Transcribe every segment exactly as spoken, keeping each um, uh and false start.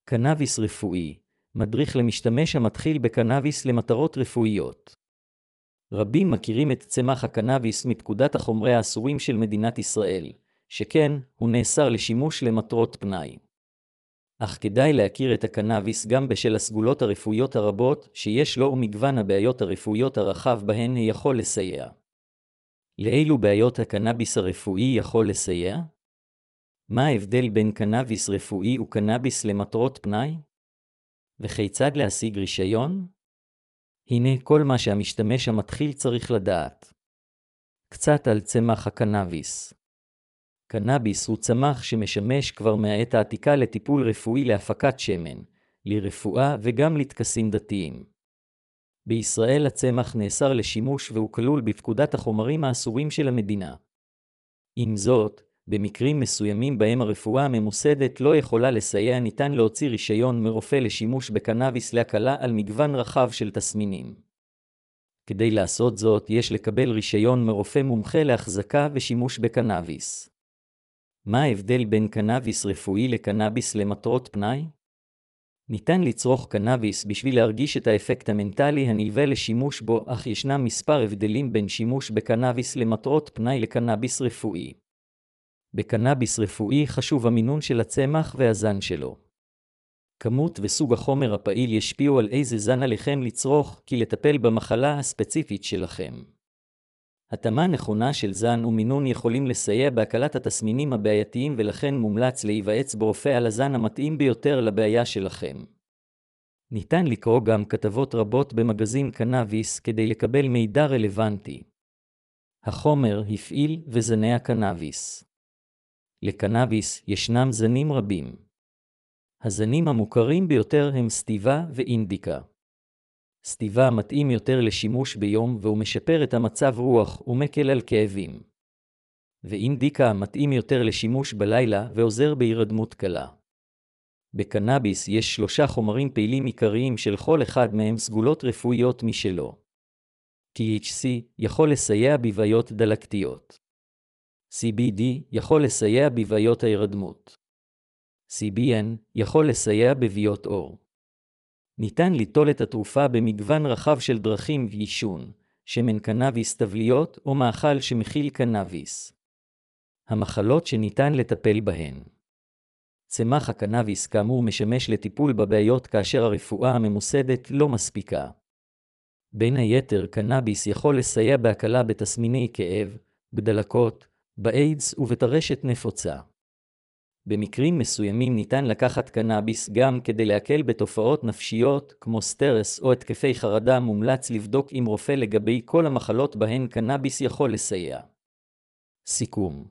קנאביס רפואי, מדריך למשתמש המתחיל בקנאביס למטרות רפואיות. רבים מכירים את צמח הקנאביס מפקודת החומרי האסורים של מדינת ישראל, שכן הוא נאסר לשימוש למטרות פנאי. אך כדאי להכיר את הקנאביס גם בשל הסגולות הרפואיות הרבות שיש לו ומגוון הבעיות הרפואיות הרחב בהן יכול לסייע. לאילו בעיות הקנאביס הרפואי יכול לסייע? מה ההבדל בין קנאביס רפואי וקנאביס למטרות פנאי? וכיצד להשיג רישיון? הנה כל מה שהמשתמש המתחיל צריך לדעת. קצת על צמח הקנאביס. קנאביס הוא צמח שמשמש כבר מהעת העתיקה לטיפול רפואי להפקת שמן, לרפואה וגם לטקסים דתיים. בישראל הצמח נאסר לשימוש והוא כלול בפקודת החומרים האסורים של המדינה. עם זאת, במקרים מסוימים בהם הרפואה הממוסדת לא יכולה לסייע ניתן להוציא רישיון מרופא לשימוש בקנאביס להקלה על מגוון רחב של תסמינים. כדי לעשות זאת יש לקבל רישיון מרופא מומחה להחזקה ושימוש בקנאביס. מה ההבדל בין קנאביס רפואי לקנאביס למטרות פנאי? ניתן לצרוך קנאביס בשביל להרגיש את האפקט המנטלי הנלווה לשימוש בו, אך ישנם מספר הבדלים בין שימוש בקנאביס למטרות פנאי לקנאביס רפואי. בקנאביס רפואי חשוב המינון של הצמח והזן שלו. כמות וסוג החומר הפעיל ישפיעו על איזה זן עליכם לצרוך, כי לטפל במחלה הספציפית שלכם. התאמה נכונה של זן ומינון יכולים לסייע בהקלת התסמינים הבעייתיים ולכן מומלץ להיוועץ ברופא על הזן המתאים ביותר לבעיה שלכם. ניתן לקרוא גם כתבות רבות במגזין קנאביס כדי לקבל מידע רלוונטי. החומר הפעיל וזני הקנאביס. לקנאביס ישנם זנים רבים. הזנים המוכרים ביותר הם סטיבה ואינדיקה. סטיבה מתאים יותר לשימוש ביום והוא משפר את המצב רוח ומקל על כאבים. ואינדיקה מתאים יותר לשימוש בלילה ועוזר בהירדמות קלה. בקנאביס יש שלושה חומרים פעילים עיקריים של כל אחד מהם סגולות רפואיות משלו. טי אייץ' סי יכול לסייע בבעיות דלקתיות. סי би די יכול לסייע בבעיות ההירדמות. סי би אן יכול לסייע בבעיות עור. ניתן ליטול את התרופה במגוון רחב של דרכים ועישון, שמן קנאביס תבליות או מאכל שמכיל קנאביס. המחלות שניתן לטפל בהן. צמח הקנאביס כאמור משמש לטיפול בבעיות כאשר הרפואה הממוסדת לא מספיקה. בין היתר קנאביס יכול לסייע בהקלה בתסמיני כאב, בדלקות, באיידס ובטרשת נפוצה. במקרים מסוימים ניתן לקחת קנאביס גם כדי להקל בתופעות נפשיות כמו סטרס או התקפי חרדה. מומלץ לבדוק עם רופא לגבי כל המחלות בהן קנאביס יכול לסייע. סיכום.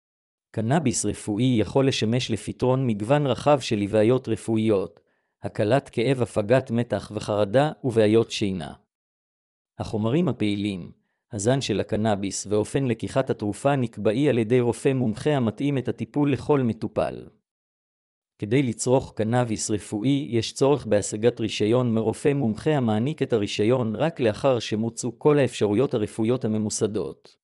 קנאביס רפואי יכול לשמש לפתרון מגוון רחב של בעיות רפואיות, הקלת כאב, הפגת מתח וחרדה ובעיות שינה. החומרים הפעילים, הזן של הקנאביס ואופן לקיחת התרופה נקבעי על ידי רופא מומחה המתאים את הטיפול לכל מטופל. כדי לצרוך קנאביס רפואי יש צורך בהשגת רישיון מרופא מומחה המעניק את הרישיון רק לאחר שמוצו כל האפשרויות הרפואיות הממוסדות.